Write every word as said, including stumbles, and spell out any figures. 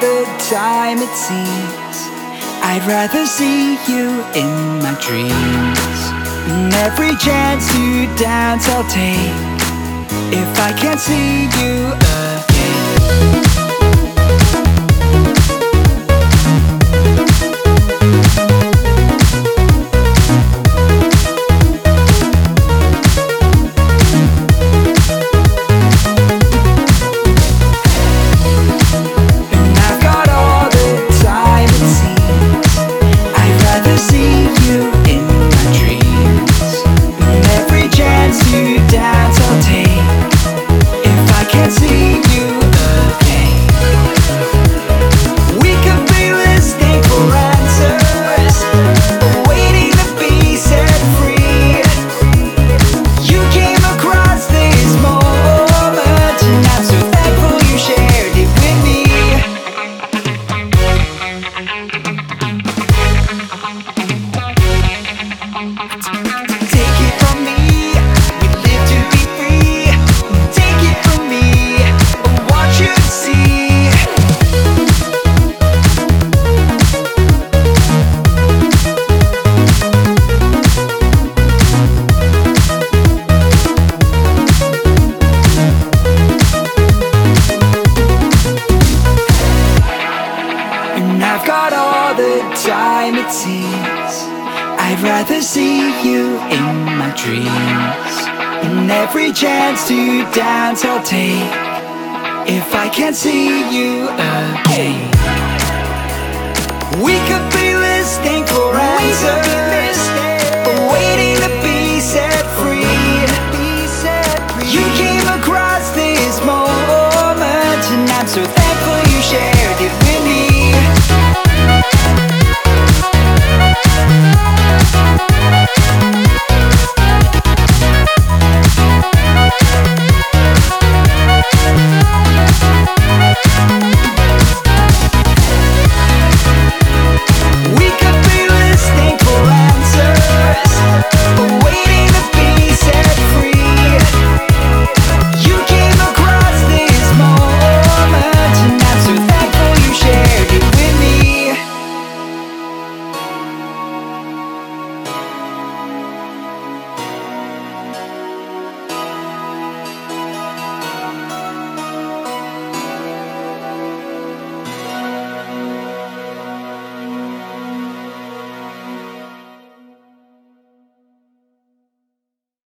the time it seems I'd rather see you in my dreams. And every chance to dance I'll take if I can't see you again. I've got all the time it seems I'd rather see you in my dreams. And every chance to dance I'll take if I can't see you again. We could be listening for answers.